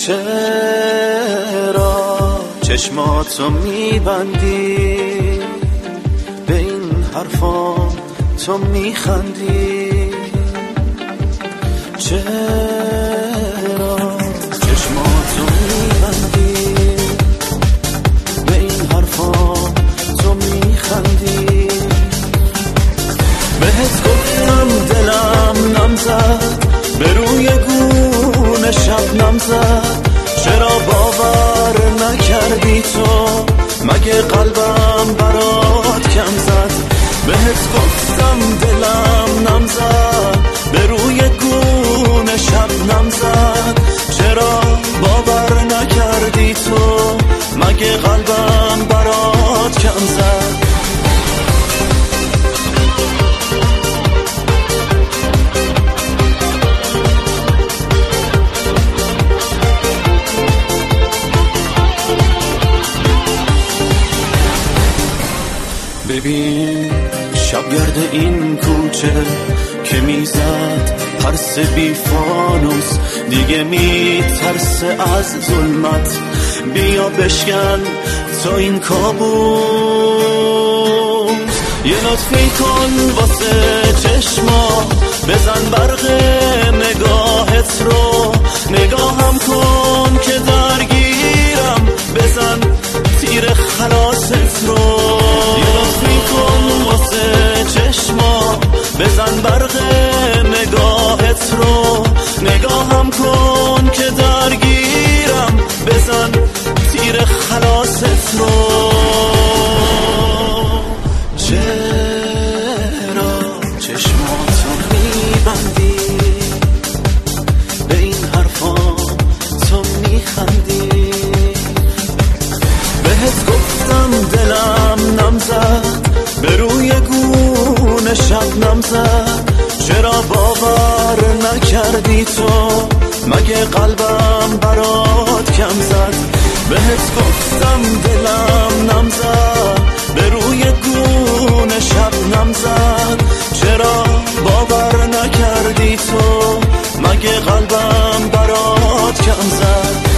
چرا چشماتو میبندی، به این حرفا تو میخندی؟ چرا چشماتو میبندی، به این حرفا تو میخندی؟ بهت گفتم دلم نمزد، به روی گونه شبنم زد، چرا باور نکردی تو؟ مگه قلبم برات کم زد؟ بهت گفتم دلم نمزد، به روی گونه شبنم زد، چرا باور نکردی تو؟ مگه قلبم برات کم زد؟ ببین شبگرد این کوچه که میزد ترس بی فانوس، دیگه میترسه از ظلمت، بیا بشکن تو این کابوس. یه لطفی کن واسه چشما، بزن برق نگاهت رو، نگاهم کن که درگیرم، بزن تیر خلاصت رو. یه لطفی کن واسه چشما، بزن برق نگاهت رو، نگاهم کن که درگیرم، بزن تیر خلاصت رو. چرا چشماتو میبندی، به این حرفا تو میخندی؟ بهت گفتم دلم نمزد، به روی گونه شبنم زد، چرا باور نکردی تو؟ مگه قلبم برات کم زد؟ بهت گفتم دلم نمزد، به روی گونه شبنم زد، چرا باور نکردی تو؟ مگه قلبم برات کم زد؟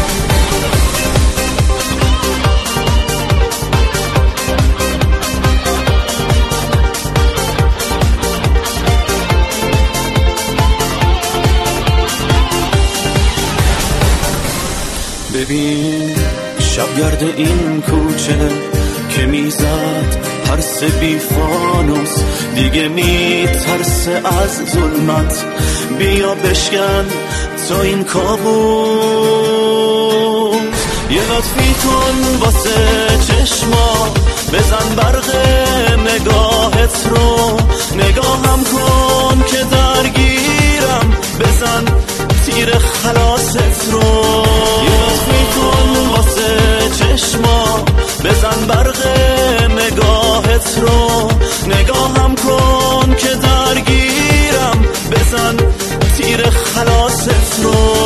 ببین شبگرد این کوچه که میزد ترس بی فانوس، دیگه میترسه از ظلمت، بیا بشکن تو این کابوس. یه لطفی کن واسه چشما، بزن برق نگاهت رو، نگاهم کن که درگیرم، بزن تیر خلاصت رو. یه لطفی کن واسه چشما، بزن برق نگاهت رو، نگاهم کن که درگیرم، بزن تیر خلاصت رو.